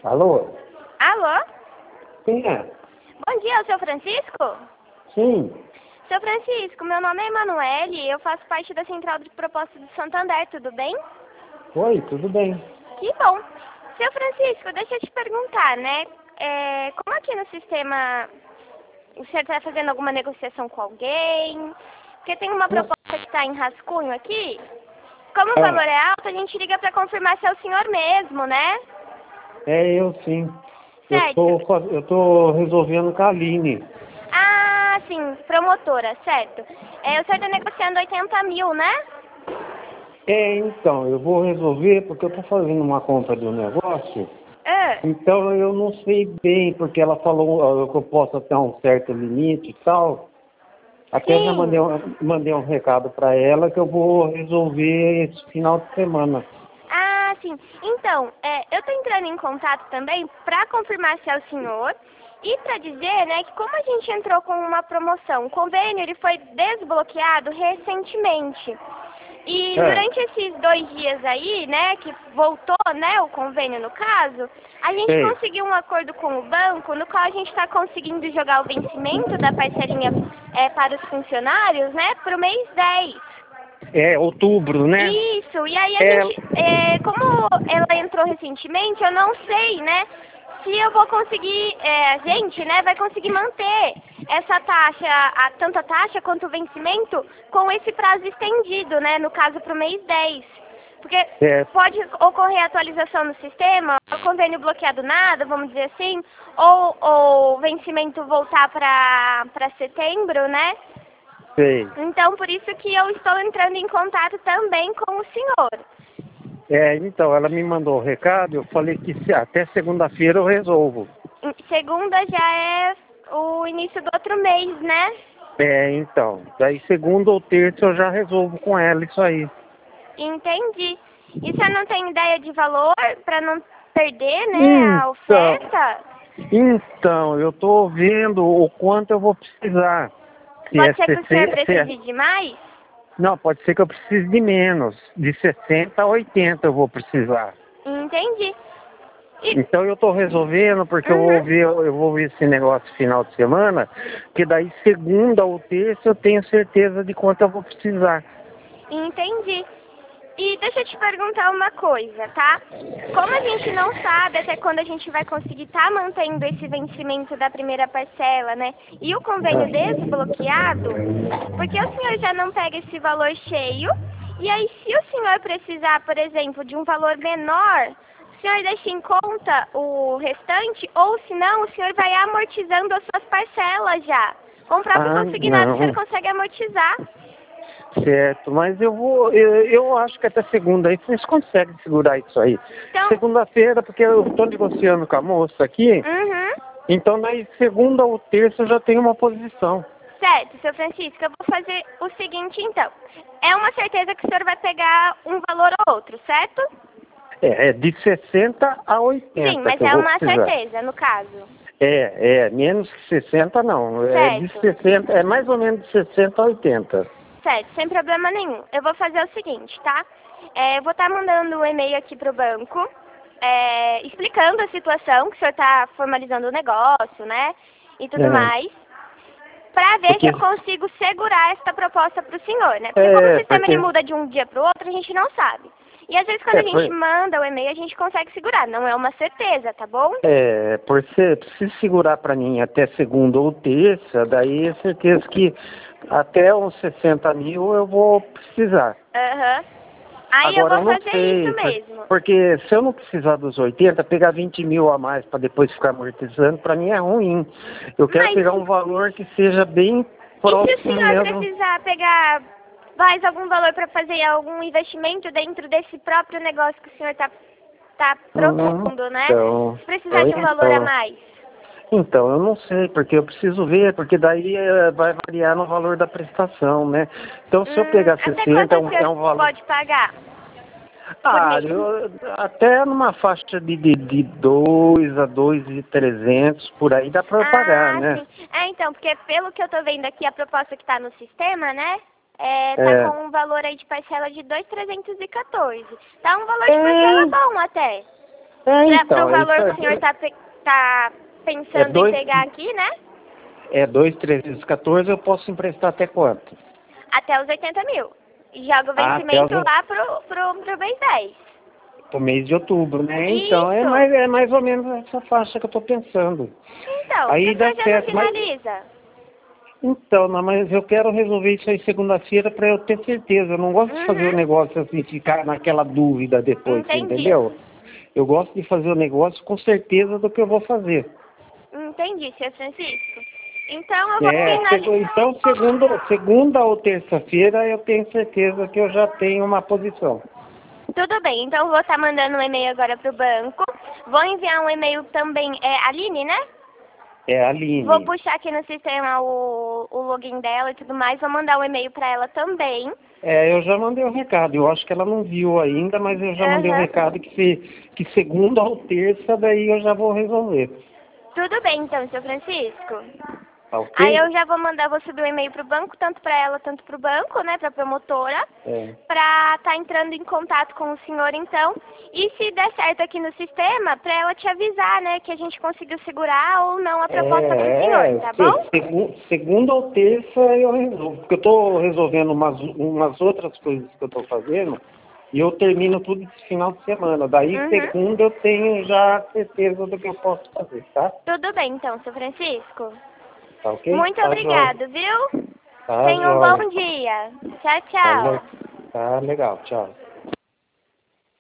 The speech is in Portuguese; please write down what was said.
Alô? Alô? Quem é? Bom dia, é o seu Francisco? Sim. Seu Francisco, meu nome é Emanuele, eu faço parte da Central de Propostas de Santander, tudo bem? Oi, tudo bem? Que bom. Seu Francisco, deixa eu te perguntar, né? Como aqui no sistema o senhor está fazendo alguma negociação com alguém? Porque tem uma proposta que está em rascunho aqui. Como o valor é alto, a gente liga para confirmar se é o senhor mesmo, né? É eu sim. Certo. Eu tô resolvendo com a Aline. Ah, sim, promotora, certo. O senhor está negociando 80 mil, né? Então, eu vou resolver porque eu tô fazendo uma compra do negócio. Ah, Então eu não sei bem, porque ela falou que eu posso até um certo limite e tal. Até já sim. mandei um recado para ela que eu vou resolver esse final de semana. Ah, sim. Então, eu estou entrando em contato também para confirmar se é o senhor e para dizer, né, que como a gente entrou com uma promoção, o convênio ele foi desbloqueado recentemente. E durante esses 2 dias aí, né, que voltou, né, o convênio no caso, a gente Sei. conseguiu um acordo com o banco, no qual a gente está conseguindo jogar o vencimento da parcelinha para os funcionários, né, para o mês 10. É outubro, né? Isso, e aí a É, gente, como ela entrou recentemente, eu não sei, né, se eu vou conseguir, a gente, né, vai conseguir manter essa taxa, tanto a taxa quanto o vencimento, com esse prazo estendido, né, no caso para o mês 10. Porque é, pode ocorrer atualização no sistema, o convênio bloqueado nada, vamos dizer assim, ou o vencimento voltar para setembro, né? sei. Então, por isso que eu estou entrando em contato também com o senhor. Então, ela me mandou o recado, eu falei que até segunda-feira eu resolvo. Segunda já é o início do outro mês, né? Então, daí segunda ou terça eu já resolvo com ela isso aí. Entendi. E você não tem ideia de valor para não perder, né, a Então, oferta? eu tô vendo o quanto eu vou precisar. Se é Pode ser que o senhor 60, precise de mais? não, pode ser que eu precise de menos, de 60 a 80 eu vou precisar. Entendi. E, Então eu estou resolvendo porque uhum, eu vou ver esse negócio final de semana, que daí segunda ou terça eu tenho certeza de quanto eu vou precisar. entendi. E deixa eu te perguntar uma coisa, tá? Como a gente não sabe até quando a gente vai conseguir estar mantendo esse vencimento da primeira parcela, né? E o convênio desbloqueado, porque o senhor já não pega esse valor cheio, e aí se o senhor precisar, por exemplo, de um valor menor, o senhor deixa em conta o restante, ou se não, o senhor vai amortizando as suas parcelas já. Com o próprio Ah, consignado o senhor não, consegue amortizar. certo, mas eu acho que até segunda aí vocês conseguem segurar isso aí. Então, Segunda-feira, porque eu estou negociando com a moça aqui, uhum. então daí segunda ou terça eu já tenho uma posição. Certo, seu Francisco, eu vou fazer o seguinte então. É uma certeza que o senhor vai pegar um valor ou outro, certo? É de 60 a Sim, 80 mas que eu é vou uma precisar. certeza, no caso. Menos que 60 não, é de Certo, 60, é mais ou menos de 60 a 80. certo, sem problema nenhum. Eu vou fazer o seguinte, tá? Eu vou estar mandando um e-mail aqui pro banco, explicando a situação, que o senhor está formalizando o negócio, né? E tudo É, mais. Pra ver se porque, eu consigo segurar essa proposta pro senhor, né? Porque como o sistema ele porque, muda de um dia pro outro, a gente não sabe. E às vezes quando a gente por, manda o e-mail, a gente consegue segurar. Não é uma certeza, tá bom? por ser, preciso segurar para mim até segunda ou terça, daí é certeza que até uns 60 mil eu vou precisar. Aham. Aí eu Agora vou eu não fazer isso sei, mesmo. porque se eu não precisar dos 80, pegar 20 mil a mais para depois ficar amortizando, para mim é ruim. Eu quero Mas pegar um valor que seja bem e se o próximo senhor mesmo. precisar pegar mais algum valor para fazer algum investimento dentro desse próprio negócio que o senhor tá propondo, né? Então, Se precisar de um valor a então, mais. então, eu não sei, porque eu preciso ver, porque daí vai variar no valor da prestação, né? Então, se eu pegar Até 60, quanto o senhor é um valor. pode pagar por Ah, mês? até numa faixa de 2 a 2.300 por aí dá para pagar, Ah, né? sim. Então, porque pelo que eu tô vendo aqui, a proposta que tá no sistema, né? Tá com É. um valor aí de parcela de 2.314. Tá um valor de parcela É, bom até. Pro valor que o senhor tá pensando em pegar aqui, né? É 2.314, eu posso emprestar até quanto? Até os 80 mil. E joga o vencimento lá pro mês 10. Pro mês de outubro, né? Isso. Então, é mais ou menos essa faixa que eu tô pensando. Então, aí por que já não finaliza? Então, não, mas eu quero resolver isso aí segunda-feira para eu ter certeza. Eu não gosto de fazer o negócio assim, ficar naquela dúvida depois, entendeu? Eu gosto de fazer o negócio com certeza do que eu vou fazer. Entendi, seu Francisco. Então eu vou finalizar. Então, segunda ou terça-feira eu tenho certeza que eu já tenho uma posição. Tudo bem, então eu vou estar mandando um e-mail agora pro banco. Vou enviar um e-mail também, Aline, né? É a Aline. Vou puxar aqui no sistema o login dela e tudo mais, vou mandar um e-mail para ela também. Eu já mandei o recado, eu acho que ela não viu ainda, mas eu já mandei o recado que segunda ou terça daí eu já vou resolver. Tudo bem então, seu Francisco. Okay. Aí eu já vou subir o e-mail pro banco, tanto para ela, tanto pro banco, né, pra promotora, pra estar entrando em contato com o senhor então. E se der certo aqui no sistema, pra ela te avisar, né, que a gente conseguiu segurar ou não a proposta pro senhor, tá bom? Segunda ou terça eu resolvo, porque eu tô resolvendo umas outras coisas que eu tô fazendo e eu termino tudo esse final de semana. Daí segunda eu tenho já certeza do que eu posso fazer, tá? Tudo bem então, seu Francisco. Tá ok? Muito obrigado, viu? Tá, Tenha um bom dia. Tchau, tchau. Tá legal, tchau.